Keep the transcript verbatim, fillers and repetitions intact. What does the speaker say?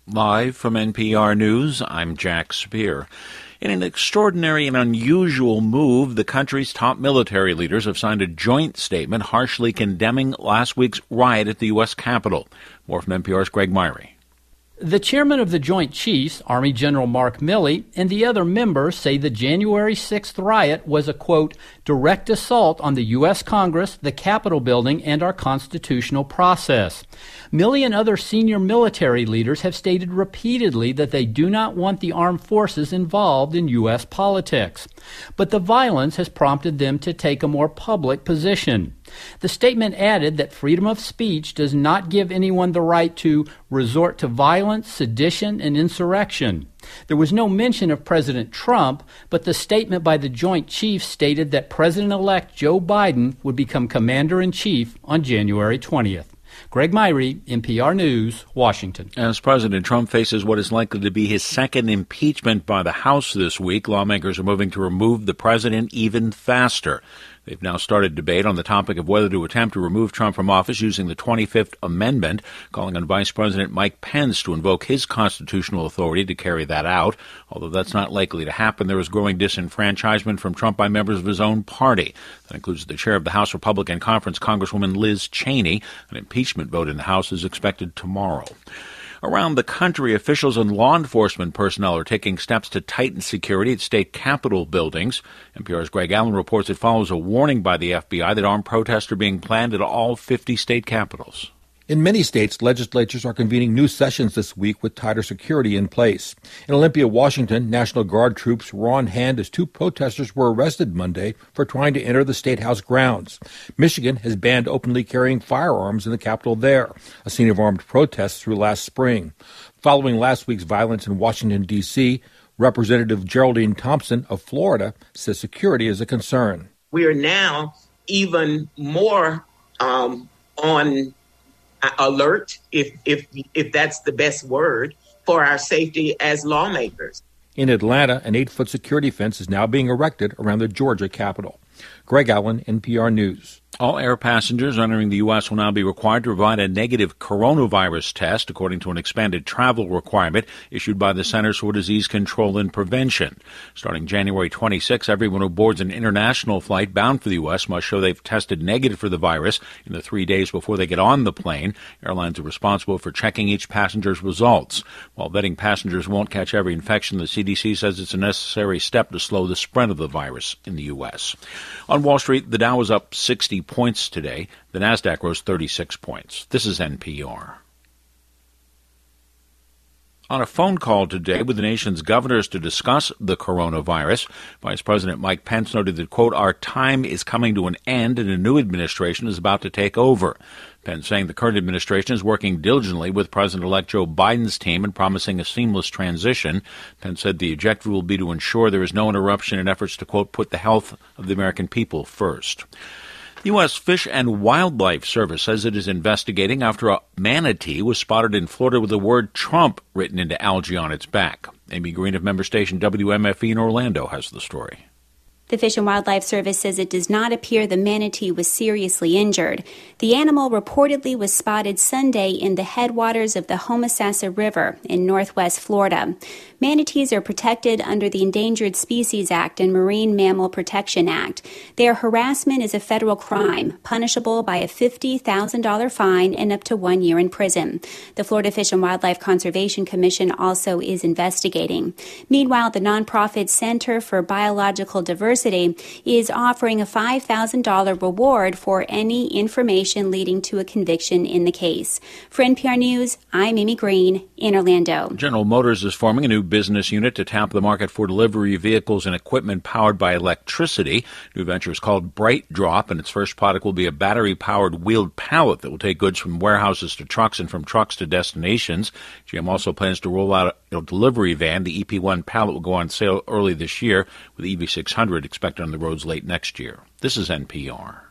Live from N P R News, I'm Jack Speer. In an extraordinary and unusual move, the country's top military leaders have signed a joint statement harshly condemning last week's riot at the U S Capitol. More from N P R's Greg Myrie. The chairman of the Joint Chiefs, Army General Mark Milley, and the other members say the January sixth riot was a, quote, direct assault on the U S Congress, the Capitol building, and our constitutional process. Milley and other senior military leaders have stated repeatedly that they do not want the armed forces involved in U S politics. But the violence has prompted them to take a more public position. The statement added that freedom of speech does not give anyone the right to resort to violence, sedition, and insurrection. There was no mention of President Trump, but the statement by the Joint Chiefs stated that President-elect Joe Biden would become Commander-in-Chief on January twentieth. Greg Myrie, N P R News, Washington. As President Trump faces what is likely to be his second impeachment by the House this week, lawmakers are moving to remove the president even faster. They've now started debate on the topic of whether to attempt to remove Trump from office using the twenty-fifth Amendment, calling on Vice President Mike Pence to invoke his constitutional authority to carry that out. Although that's not likely to happen, there is growing disenfranchisement from Trump by members of his own party. That includes the chair of the House Republican Conference, Congresswoman Liz Cheney. An impeachment vote in the House is expected tomorrow. Around the country, officials and law enforcement personnel are taking steps to tighten security at state capitol buildings. N P R's Greg Allen reports it follows a warning by the F B I that armed protests are being planned at all fifty state capitals. In many states, legislatures are convening new sessions this week with tighter security in place. In Olympia, Washington, National Guard troops were on hand as two protesters were arrested Monday for trying to enter the State House grounds. Michigan has banned openly carrying firearms in the Capitol there, a scene of armed protests through last spring. Following last week's violence in Washington, D C, Representative Geraldine Thompson of Florida says security is a concern. We are now even more um, on alert, if if if that's the best word, for our safety as lawmakers. In Atlanta, an eight-foot security fence is now being erected around the Georgia Capitol. Greg Allen, N P R News. All air passengers entering the U S will now be required to provide a negative coronavirus test, according to an expanded travel requirement issued by the Centers for Disease Control and Prevention. Starting January twenty-sixth, everyone who boards an international flight bound for the U S must show they've tested negative for the virus in the three days before they get on the plane. Airlines are responsible for checking each passenger's results. While vetting passengers won't catch every infection, the C D C says it's a necessary step to slow the spread of the virus in the U S. On Wall Street, the Dow was up sixty points today. The Nasdaq rose thirty-six points. This is N P R. On a phone call today with the nation's governors to discuss the coronavirus, Vice President Mike Pence noted that, quote, our time is coming to an end and a new administration is about to take over. Pence saying the current administration is working diligently with President-elect Joe Biden's team and promising a seamless transition. Pence said the objective will be to ensure there is no interruption in efforts to, quote, put the health of the American people first. The U S Fish and Wildlife Service says it is investigating after a manatee was spotted in Florida with the word Trump written into algae on its back. Amy Green of member station W M F E in Orlando has the story. The Fish and Wildlife Service says it does not appear the manatee was seriously injured. The animal reportedly was spotted Sunday in the headwaters of the Homosassa River in northwest Florida. Manatees are protected under the Endangered Species Act and Marine Mammal Protection Act. Their harassment is a federal crime, punishable by a fifty thousand dollars fine and up to one year in prison. The Florida Fish and Wildlife Conservation Commission also is investigating. Meanwhile, the nonprofit Center for Biological Diversity is offering a five thousand dollars reward for any information leading to a conviction in the case. For N P R News, I'm Amy Green in Orlando. General Motors is forming a new business unit to tap the market for delivery vehicles and equipment powered by electricity. New venture is called Bright Drop, and its first product will be a battery-powered wheeled pallet that will take goods from warehouses to trucks and from trucks to destinations. G M also plans to roll out a delivery van. The E P one pallet will go on sale early this year, with E V six hundred expected on the roads late next year. This is N P R.